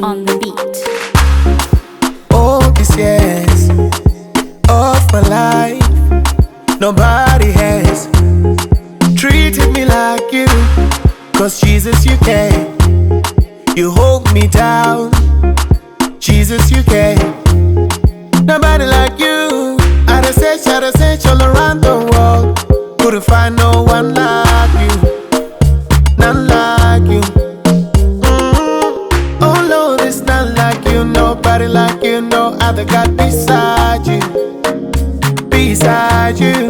on the beat. All these years of my life, nobody has treated me like you. 'Cause Jesus, you care, you hold me down. Jesus, you care, nobody like you. I search all around the world, couldn't find no one like you, none like you. Oh Lord, it's not like you, nobody like you, no other God beside you, beside you.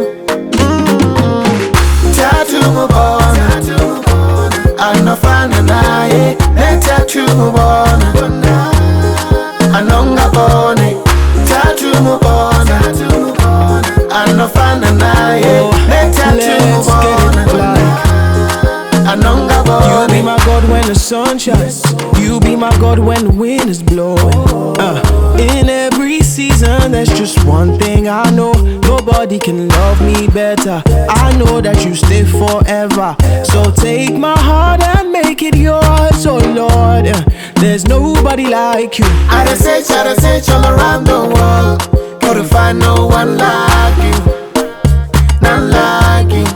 Tattoo mubona, anofana naye, ne tattoo mubona, anonga bone. Tattoo mubona, anofana naye, ne tattoo mubona, anonga bone. You be my God when the sun shines, you be my God when the wind is blowing. In every season, there's just one thing I know: nobody can love me better. I know that you stay forever, so take my heart and make it yours, oh Lord. There's nobody like you. I search all around the world, couldn't find no one like you, none like you.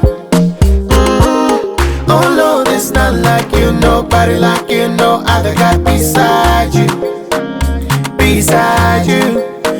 Oh Lord, it's not like you, nobody like you, no other God beside you, beside you.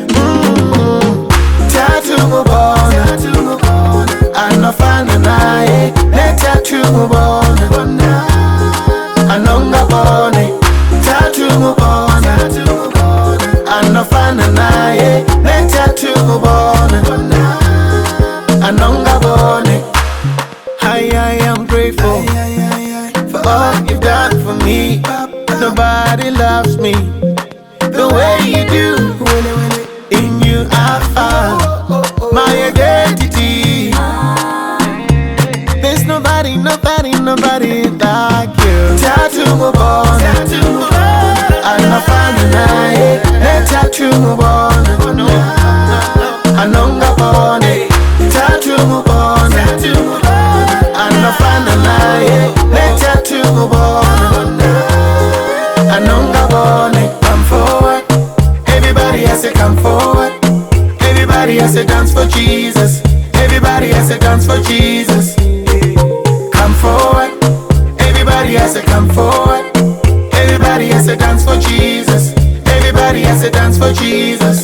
Tattoo mubona, anofana naye, ne tattoo mubona, anonga bone. Tattoo mubona, anofana naye, ne tattoo mubona, anonga bone. I am grateful for all you've done for me. Nobody loves me the way you do. In you I found my identity. There's nobody like you. Tattoo mubona, anofana naye, ne tattoo mubona, anonga bone. Tattoo mubona, anofana naye, ne tattoo mubona, anonga bone. Come forward, everybody has to come forward. Everybody has to dance for Jesus. Everybody has to dance for Jesus. Come forward, everybody has to come forward. Everybody has to dance for Jesus. Everybody has to dance for Jesus.